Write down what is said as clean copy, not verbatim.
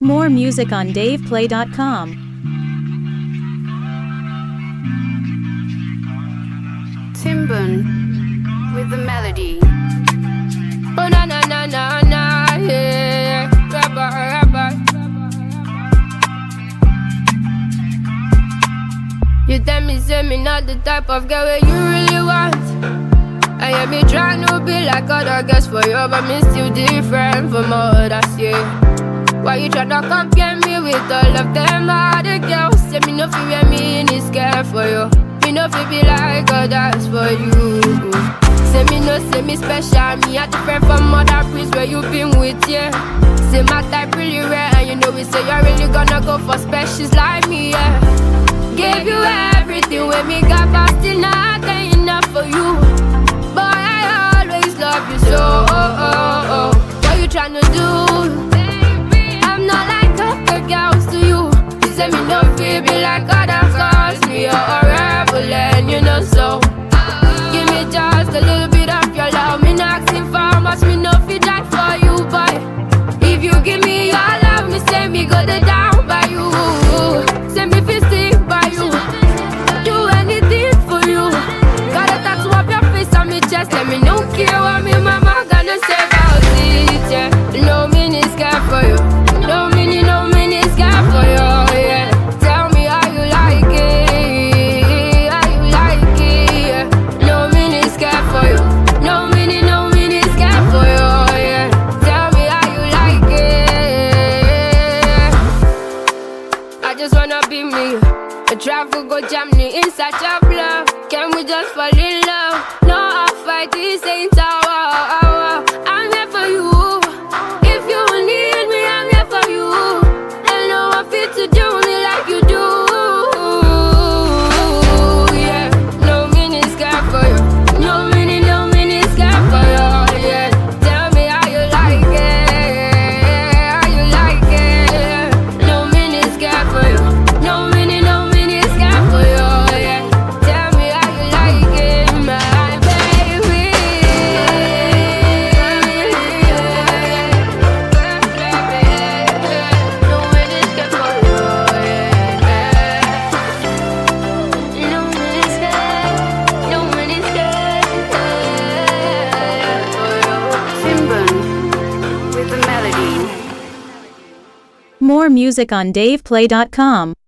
More music on DavePlay.com. Timbun with the melody. Oh na na na na na, yeah, rabba rabba. You tell me say me not the type of girl where you really want. I hear me trying to be like other girls for you, but me still different from others, yeah. Why you tryna compare me with all of them other girls? Say me no feel where me is scared for you. Me no feel be like others for you. Say me no, say me special. Me a different from other prince where you been with, yeah. Say my type really rare, and you know we say you're really gonna go for specials like me, yeah. Gave you everything when me got past still not enough for you. Boy, I always love you so. What you tryna do? I'm not like other girls to you. You say me no feel be like other girls. Me a rebel and you know so. Give me just a little bit of your love. Me not asking for much, me no feel die for you, boy. If you give me your love, me say me go the down by you. Say me feel stick by you. Do anything for you. Got a tattoo up your face on me chest. Let me no care what me mama gonna say about it, yeah. No me is scared for you. No me is scared for you, yeah. Tell me how you like it, how you like it, yeah. No me is scared for you. No me is scared for you, yeah. Tell me how you like it. I just wanna be me. The traffic go jam me inside your blood. Can we just fall in love? No, I'll fight this ain't our. I'm here for you. If you need me, I'm here for you. And no one fit to do me like you do. Yeah, no me is scared for you. No me is scared for you. Yeah, tell me how you like it, how you like it. No me is scared for you. No me is scared for you. Yeah, tell me how you like it, my baby. No me is scared for you. Yeah, no me is scared. No me is scared for you. Timbun with the melody. More music on DavePlay.com.